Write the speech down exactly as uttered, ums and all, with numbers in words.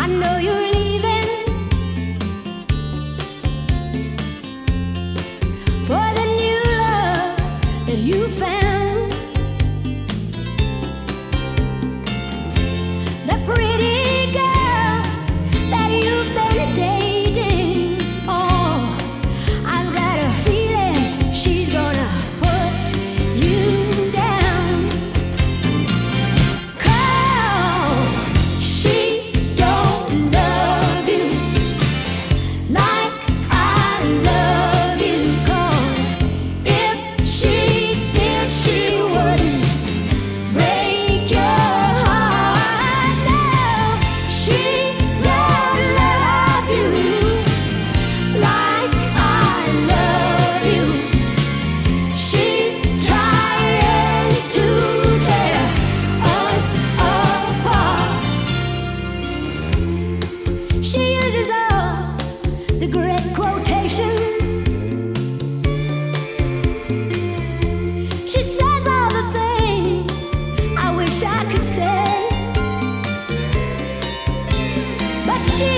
I know you're leaving for the new love that you found. The pretty girl that you've been dating. Oh, I've got a feeling she's gonna put you down. 'Cause she don't love you like I love you. 'Cause if she did, she wouldn't break your heart. No, she don't love you like I love you. She's trying to tear us apart. She uses all the great quotations. She says all the things I wish I could say. But she